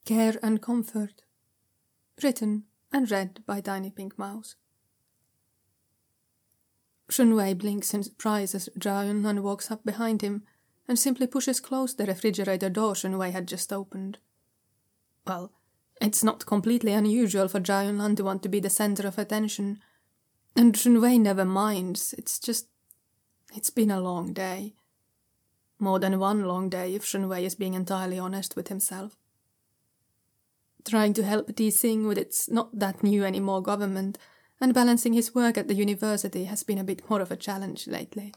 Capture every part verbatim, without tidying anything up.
Care and Comfort. Written and read by Tiny Pink Mouse. Shunwei blinks in surprise as Zhao Yunlan walks up behind him and simply pushes close the refrigerator door Shunwei had just opened. Well, it's not completely unusual for Zhao Yunlan to want to be the center of attention, and Shunwei never minds. It's just... it's been a long day. More than one long day if Shunwei is being entirely honest with himself. Trying to help Di Xing with its not-that-new-anymore government and balancing his work at the university has been a bit more of a challenge lately.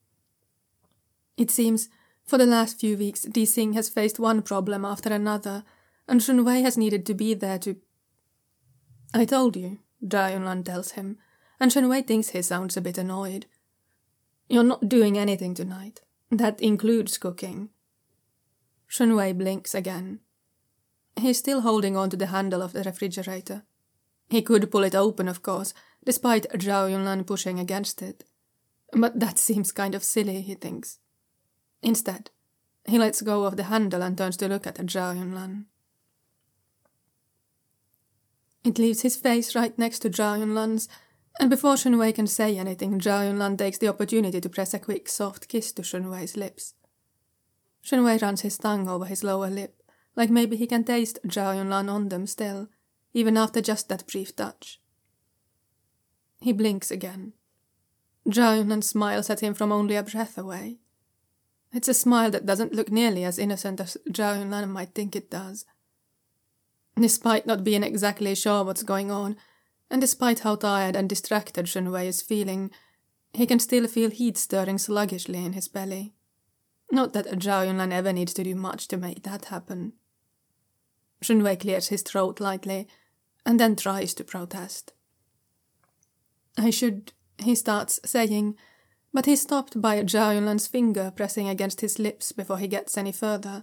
It seems, for the last few weeks, Di Xing has faced one problem after another, and Shunwei has needed to be there to... I told you, Zhao Yunlan tells him, and Shunwei thinks he sounds a bit annoyed. You're not doing anything tonight. That includes cooking. Shunwei blinks again. He's still holding on to the handle of the refrigerator. He could pull it open, of course, despite Zhao Yunlan pushing against it. But that seems kind of silly, he thinks. Instead, he lets go of the handle and turns to look at Zhao Yunlan. It leaves his face right next to Zhao Yunlan's, and before Shunwei can say anything, Zhao Yunlan takes the opportunity to press a quick, soft kiss to Shunwei's lips. Shunwei runs his tongue over his lower lip, like maybe he can taste Zhao Yunlan on them still, even after just that brief touch. He blinks again. Zhao Yunlan smiles at him from only a breath away. It's a smile that doesn't look nearly as innocent as Zhao Yunlan might think it does. Despite not being exactly sure what's going on, and despite how tired and distracted Shunwei is feeling, he can still feel heat stirring sluggishly in his belly. Not that Zhao Yunlan ever needs to do much to make that happen. Shunwei clears his throat lightly, and then tries to protest. I should, he starts saying, but he's stopped by Zhao Yunlan's finger pressing against his lips before he gets any further.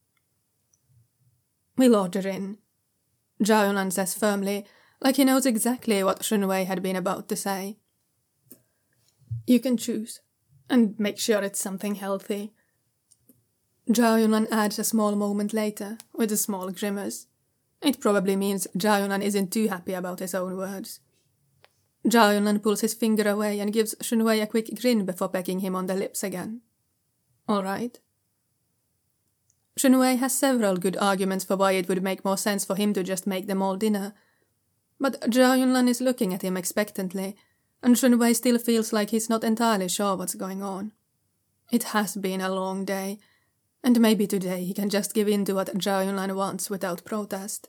We'll order in, Zhao Yunlan says firmly, like he knows exactly what Shunwei had been about to say. You can choose, and make sure it's something healthy. Zhao Yunlan adds a small moment later, with a small grimace. It probably means Zhao Yunlan isn't too happy about his own words. Zhao Yunlan pulls his finger away and gives Shunwei a quick grin before pecking him on the lips again. All right. Shunwei has several good arguments for why it would make more sense for him to just make them all dinner, but Zhao Yunlan is looking at him expectantly, and Shunwei still feels like he's not entirely sure what's going on. It has been a long day, and maybe today he can just give in to what Zhao Yunlan wants without protest.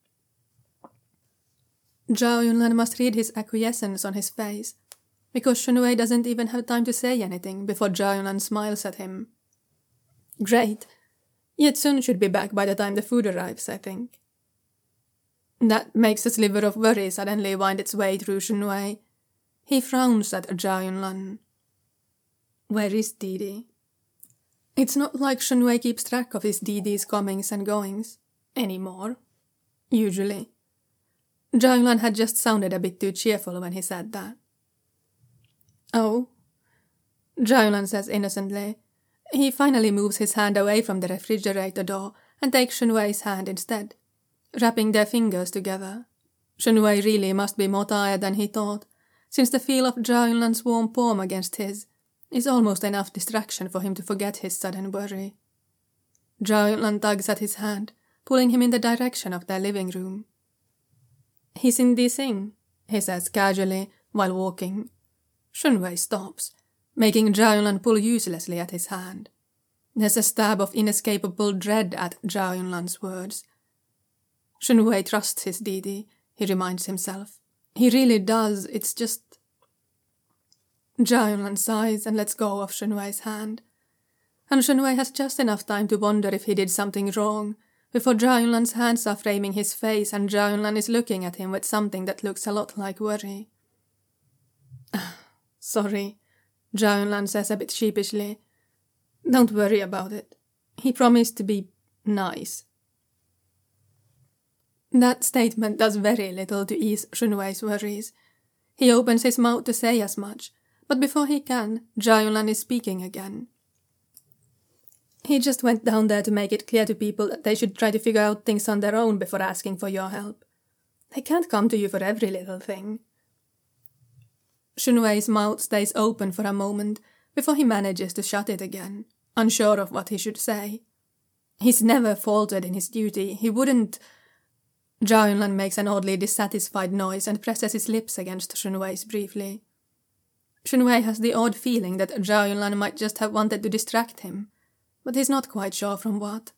Zhao Yunlan must read his acquiescence on his face, because Shunwei doesn't even have time to say anything before Zhao Yunlan smiles at him. Great. Yetsun should be back by the time the food arrives, I think. That makes a sliver of worry suddenly wind its way through Shunwei. He frowns at Zhao Yunlan. Where is Didi? It's not like Shunwei keeps track of his Didi's comings and goings. Anymore. Usually. Zhao Yunlan had just sounded a bit too cheerful when he said that. Oh? Zhao Yunlan says innocently. He finally moves his hand away from the refrigerator door and takes Shunwei's hand instead, wrapping their fingers together. Shunwei really must be more tired than he thought, since the feel of Zhao Yunlan's warm palm against his is almost enough distraction for him to forget his sudden worry. Zhao Yunlan tugs at his hand, pulling him in the direction of their living room. He's in Di Xing, he says casually, while walking. Shunwei stops, making Zhao Yunlan pull uselessly at his hand. There's a stab of inescapable dread at Zhao Yunlan's words. Shunwei trusts his Didi, he reminds himself. He really does, it's just... Zhao Yunlan sighs and lets go of Shunwei's hand. And Shunwei has just enough time to wonder if he did something wrong, before Zhao Yunlan's hands are framing his face and Zhao Yunlan is looking at him with something that looks a lot like worry. Sorry, Zhao Yunlan says a bit sheepishly. Don't worry about it. He promised to be nice. That statement does very little to ease Shunwei's worries. He opens his mouth to say as much, but before he can, Zhao Yunlan is speaking again. He just went down there to make it clear to people that they should try to figure out things on their own before asking for your help. They can't come to you for every little thing. Shunwei's mouth stays open for a moment before he manages to shut it again, unsure of what he should say. He's never faltered in his duty. He wouldn't... Zhao Yunlan makes an oddly dissatisfied noise and presses his lips against Shunwei's briefly. Shunwei has the odd feeling that Zhao Yunlan might just have wanted to distract him, but he's not quite sure from what.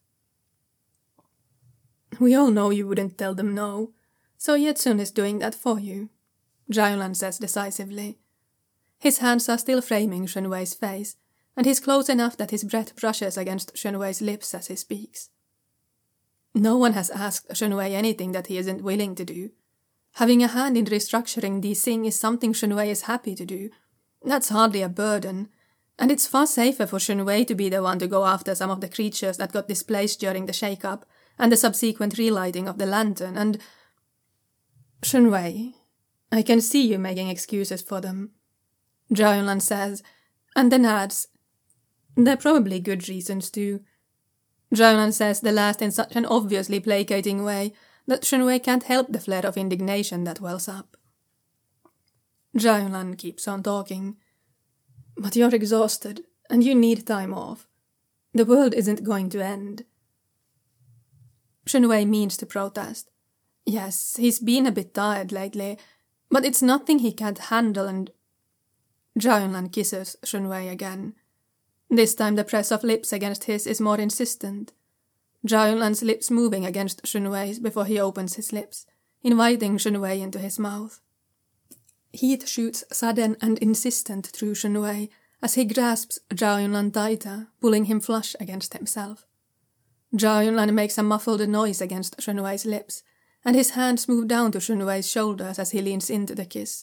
We all know you wouldn't tell them no, so Ye Tsun is doing that for you, Zhao Yunlan says decisively. His hands are still framing Shunwei's face, and he's close enough that his breath brushes against Shunwei's lips as he speaks. No one has asked Shunwei anything that he isn't willing to do. Having a hand in restructuring Di Xing is something Shunwei is happy to do. That's hardly a burden, and it's far safer for Shunwei to be the one to go after some of the creatures that got displaced during the shake-up and the subsequent relighting of the lantern, and... Shunwei, I can see you making excuses for them, Zhao Yunlan says, and then adds, they're probably good reasons too. Zhao Yunlan says the last in such an obviously placating way that Shunwei can't help the flare of indignation that wells up. Zhao Yunlan keeps on talking. But you're exhausted, and you need time off. The world isn't going to end. Shunwei means to protest. Yes, he's been a bit tired lately, but it's nothing he can't handle, and... Zhao Yunlan kisses Shunwei again. This time the press of lips against his is more insistent. Zhao Yunlan's lips moving against Shunwei's before he opens his lips, inviting Shunwei into his mouth. Heat shoots sudden and insistent through Shunwei as he grasps Zhao Yunlan tighter, pulling him flush against himself. Zhao Yunlan makes a muffled noise against Shunwei's lips, and his hands move down to Shunwei's shoulders as he leans into the kiss.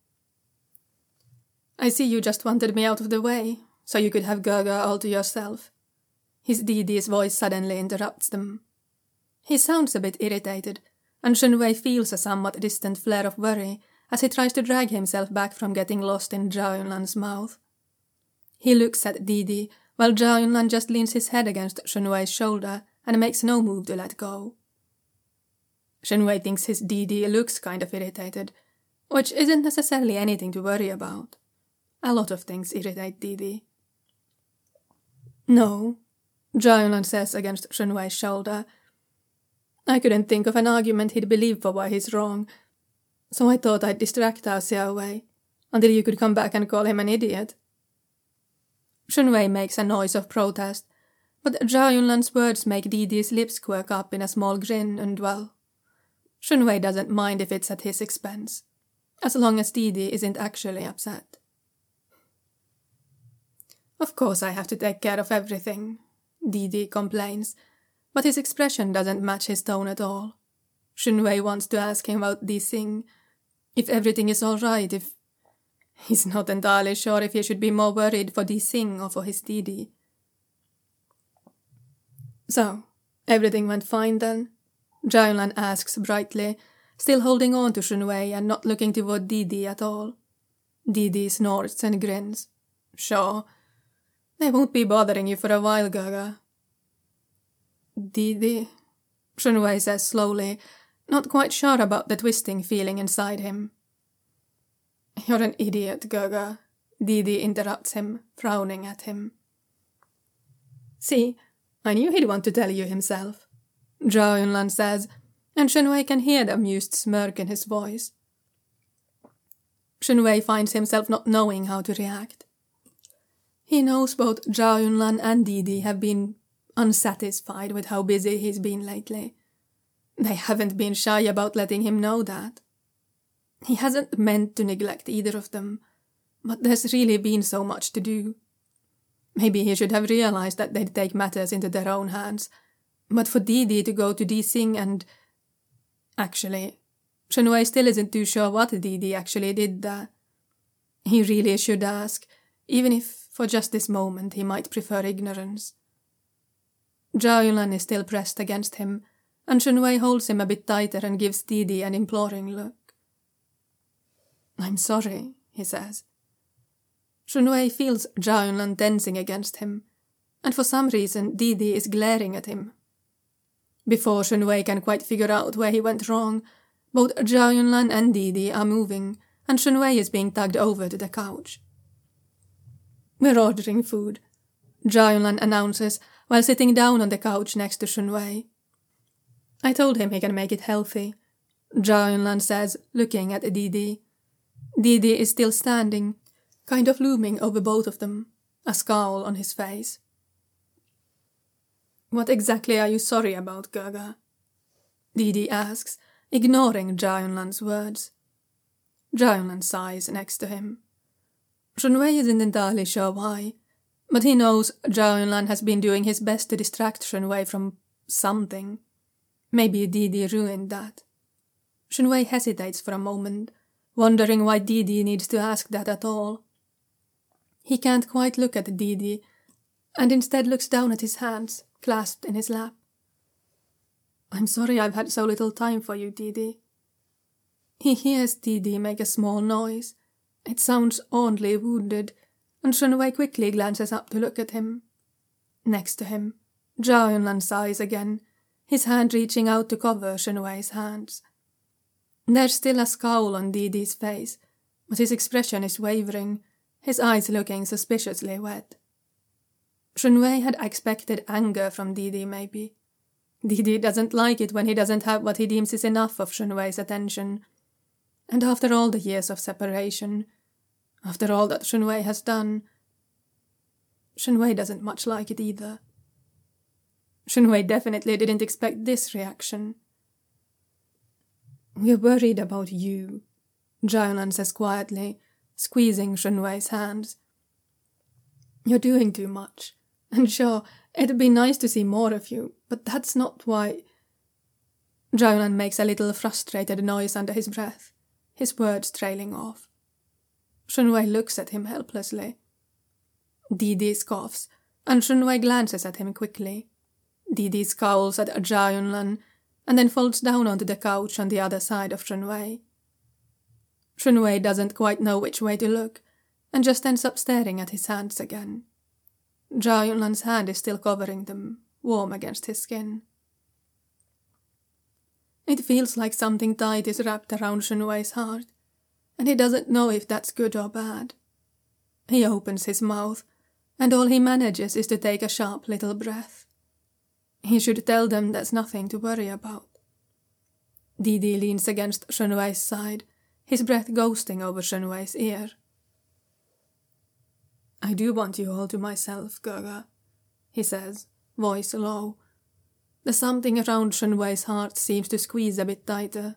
I see you just wanted me out of the way, so you could have Gerger all to yourself. His Di Di's voice suddenly interrupts them. He sounds a bit irritated, and Shunwei feels a somewhat distant flare of worry as he tries to drag himself back from getting lost in Zhao Yunlan's mouth. He looks at Di Di, while Zhao Yunlan just leans his head against Shunwei's shoulder and makes no move to let go. Shunwei thinks his Di Di looks kind of irritated, which isn't necessarily anything to worry about. A lot of things irritate Di Di. No, Zhao Yunlan says against Shunwei's shoulder. I couldn't think of an argument he'd believe for why he's wrong, so I thought I'd distract Tao Xiaowei until you could come back and call him an idiot. Shunwei makes a noise of protest, but Zhao Yunlan's words make Di Di's lips quirk up in a small grin, and well, Shunwei doesn't mind if it's at his expense, as long as Di Di isn't actually upset. Of course I have to take care of everything, Di Di complains, but his expression doesn't match his tone at all. Shunwei wants to ask him about Di Xing, if everything is all right, if... He's not entirely sure if he should be more worried for Di Xing or for his Di Di. So, everything went fine then? Zhao Yunlan asks brightly, still holding on to Shunwei and not looking toward Di Di at all. Di Di snorts and grins. Sure. They won't be bothering you for a while, Gerger. Di Di, Shunwei says slowly, not quite sure about the twisting feeling inside him. You're an idiot, Gerger, Di Di interrupts him, frowning at him. See, I knew he'd want to tell you himself, Zhao Yunlan says, and Shunwei can hear the amused smirk in his voice. Shunwei finds himself not knowing how to react. He knows both Zhao Yunlan and Di Di have been unsatisfied with how busy he's been lately. They haven't been shy about letting him know that. He hasn't meant to neglect either of them, but there's really been so much to do. Maybe he should have realized that they'd take matters into their own hands, but for Di Di to go to Di Xing and... Actually, Shunwei still isn't too sure what Di Di actually did there. He really should ask, even if, for just this moment, he might prefer ignorance. Zhao Yunlan is still pressed against him, and Shunwei holds him a bit tighter and gives Di Di an imploring look. I'm sorry, he says. Shunwei feels Zhao Yunlan tensing against him. and for some reason Didi is glaring at him. Before Shunwei can quite figure out where he went wrong, both Zhao Yunlan and Didi are moving, and Shunwei is being tugged over to the couch. "We're ordering food," Zhao Yunlan announces while sitting down on the couch next to Shunwei. "I told him he can make it healthy," Zhao Yunlan says, looking at Didi. Didi is still standing, kind of looming over both of them, a scowl on his face. "What exactly are you sorry about, Gaga?" Didi asks, ignoring Zhao Yunlan's words. Zhao Yunlan sighs next to him. Shunwei isn't entirely sure why, but he knows Zhao Yunlan has been doing his best to distract Shunwei from something. Maybe Didi ruined that. Shunwei hesitates for a moment, wondering why Didi needs to ask that at all. He can't quite look at Didi, and instead looks down at his hands, clasped in his lap. "I'm sorry I've had so little time for you, Didi." He hears Didi make a small noise. It sounds oddly wounded, and Shunwei quickly glances up to look at him. Next to him, Zhao Yunlan sighs again, his hand reaching out to cover Shunwei's hands. There's still a scowl on Didi's face, but his expression is wavering, his eyes looking suspiciously wet. Shunwei had expected anger from Didi, maybe. Didi doesn't like it when he doesn't have what he deems is enough of Shunwei's attention. And after all the years of separation, after all that Shunwei has done, Shunwei doesn't much like it either. Shunwei definitely didn't expect this reaction. "We're worried about you," Zhao Yunlan says quietly, squeezing Shunwei's hands. "You're doing too much, and sure, it'd be nice to see more of you, but that's not why—" Zhao Yunlan makes a little frustrated noise under his breath, his words trailing off. Shunwei looks at him helplessly. Didi coughs, and Shunwei glances at him quickly. Didi scowls at Zhao Yunlan, and then folds down onto the couch on the other side of Shunwei. Shunwei doesn't quite know which way to look, and just ends up staring at his hands again. Zhao Yunlan's hand is still covering them, warm against his skin. It feels like something tight is wrapped around Shunwei's heart, and he doesn't know if that's good or bad. He opens his mouth, and all he manages is to take a sharp little breath. He should tell them there's nothing to worry about. Didi leans against Shunwei's side, his breath ghosting over Shunwei's ear. "I do want you all to myself, Gaga," he says, voice low. The something around Shunwei's heart seems to squeeze a bit tighter.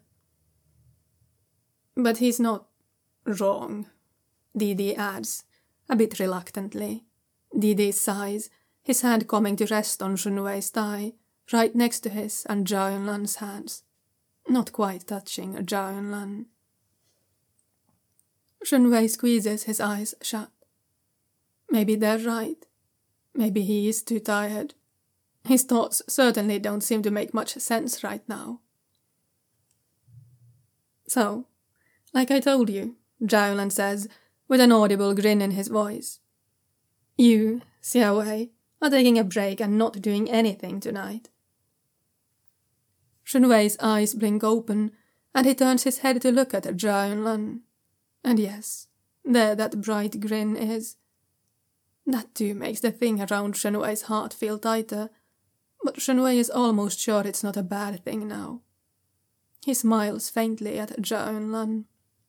"But he's not wrong," Didi adds, a bit reluctantly. Didi sighs, his hand coming to rest on Shunwei's thigh, right next to his and Zhao Yunlan's hands, not quite touching Zhao Yunlan. Shunwei squeezes his eyes shut. Maybe they're right. Maybe he is too tired. His thoughts certainly don't seem to make much sense right now. "So, like I told you," Zhao Yunlan says, with an audible grin in his voice. "You, Xiaowei, are taking a break and not doing anything tonight." Shunwei's eyes blink open, and he turns his head to look at Zhao Yunlan. And yes, there that bright grin is. That too makes the thing around Shunwei's heart feel tighter, but Shunwei is almost sure it's not a bad thing now. He smiles faintly at Zhao Yunlan.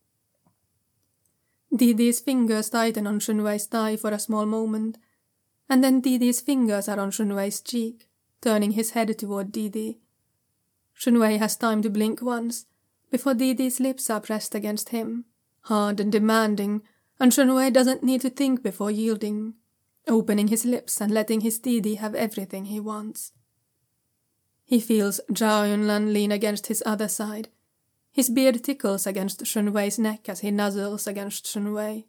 Didi's fingers tighten on Shunwei's thigh for a small moment, and then Didi's fingers are on Shunwei's cheek, turning his head toward Didi. Shunwei has time to blink once, before Didi's lips are pressed against him, hard and demanding, and Shunwei doesn't need to think before yielding, opening his lips and letting his Didi have everything he wants. He feels Zhao Yunlan lean against his other side. His beard tickles against Shunwei's neck as he nuzzles against Shunwei.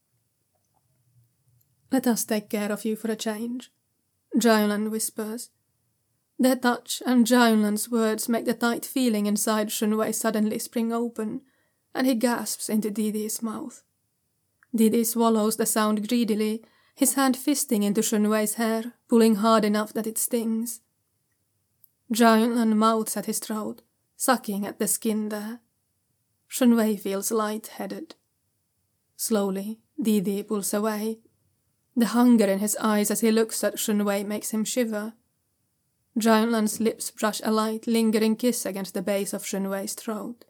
"Let us take care of you for a change," Zhao Yunlan whispers. Their touch and Zhao Yunlan's words make the tight feeling inside Shunwei suddenly spring open, and he gasps into Didi's mouth. Didi swallows the sound greedily, his hand fisting into Shunwei's hair, pulling hard enough that it stings. Jianlan mouths at his throat, sucking at the skin there. Shunwei feels light-headed. Slowly, Didi pulls away. The hunger in his eyes as he looks at Shunwei makes him shiver. Jianlan's lips brush a light, lingering kiss against the base of Shunwei's throat.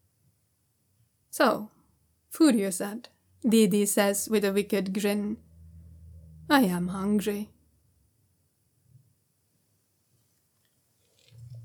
"So, food you said," Didi says with a wicked grin. "I am hungry."